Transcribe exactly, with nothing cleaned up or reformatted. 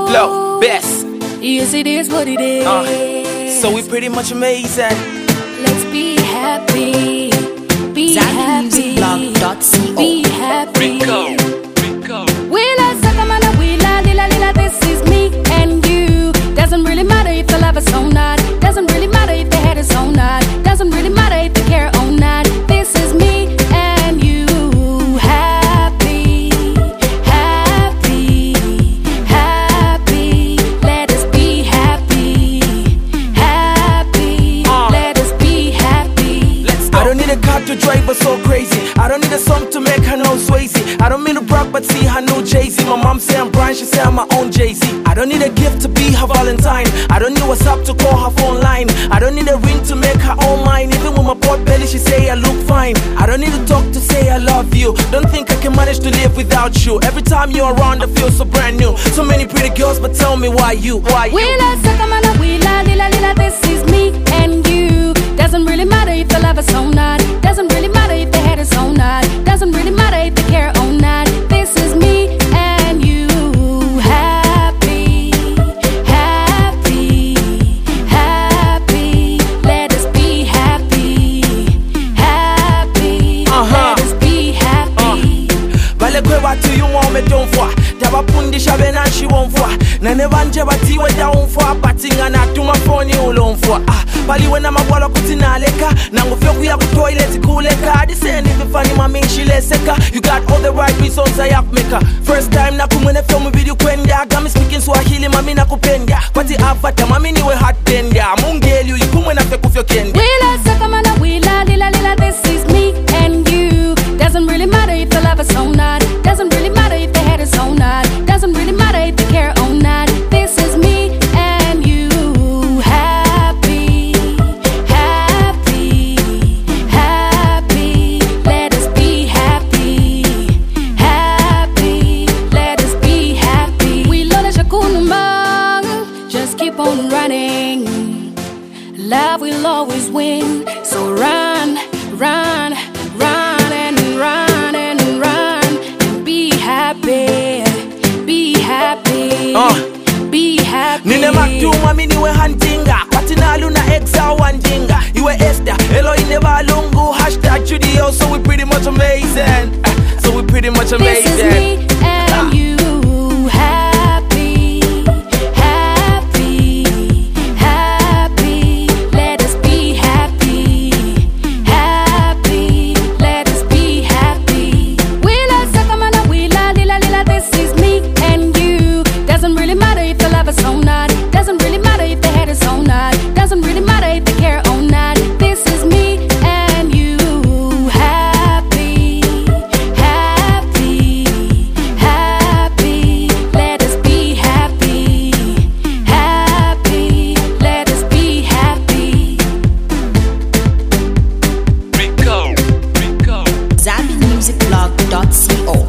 Low, best. Yes, it is what it is. Uh, so we pretty much amazing. Let's be happy. Be Zambia Music Blog dot co. Be happy. Rico, Rico. Willa Sakamana, Willa Lila Lila, this is me and you. Doesn't really matter if the love is or not. Doesn't really matter if the head is or not. Doesn't really matter if they care or not. This is me and you. Happy, happy, happy. Let us be happy, happy. Uh. Let us be happy. Let's go. I don't need a car to drive her so crazy. I don't need a song to make her know Swayze. I don't mean to brag but see her know Jay-Z. My mom say I'm Brian, she say I'm my own Jay-Z. I don't need a gift to be her Valentine. I don't need WhatsApp to call her phone line. I don't need a ring to make her all mine. Even with my pot belly she say I look fine. I don't need to talk to say I love you. Don't think I can manage to live without you. Every time you're around I feel so brand new. So many pretty girls but tell me why you, why you. Willa Sakamana, Willa Lila Lila, this is me and you. Doesn't really matter if the love is or not. Doesn't really matter if the head is or not. Doesn't really matter if they care or not. This is me and you. Happy, happy, happy. Let us be happy, happy. Uh-huh. Let us be happy. Vale kwe watu you want me don't for. Daba pundi shabe na she won't for. Na nevanje bati we down for. Patinga na tuma phone you long for. Ah, bali we na mabwala kutina leka. Nango fyo kuya ku toilet kuleka. This ain't even funny mami shileseka. You got all the right reasons I have make her. First time na kumwene film video kwenda. Gami speaking Swahili mami na kupenda. Kwati afata mami niwe hot tender. Mungeli you kumwena fe kufyo kenda. Willa Sakamana, Willa Lila Lila, this is me and you. Doesn't really matter if the love is or not. Doesn't really matter if the head is or not. Doesn't really matter if they care or not. This is me and you. Happy, happy, happy. Let us be happy, happy. Let us be happy. We love the shakunumang. Just keep on running. Love will always win. So run, run, run and run and run and be happy, be happy, Uh. be happy. Nine matuma mini we huntinga. Patina luna exa wanjinga. You a Esther, hello in the balungu. Hashtag Judio, so we pretty much amazing. Uh, so we pretty much amazing. This is me and you. Happy, happy, happy. Let us be happy, happy. Let us be happy. Willa Sakamana, Willa Lila Lila, this is me and you. Doesn't really matter if the love is or not. Doesn't really matter if the head is or not. Doesn't really matter if they care or not. This is me and you. Happy, happy, happy. Let us be happy, happy. Let us be happy. Rico, Rico. Zambia Music Blog dot co.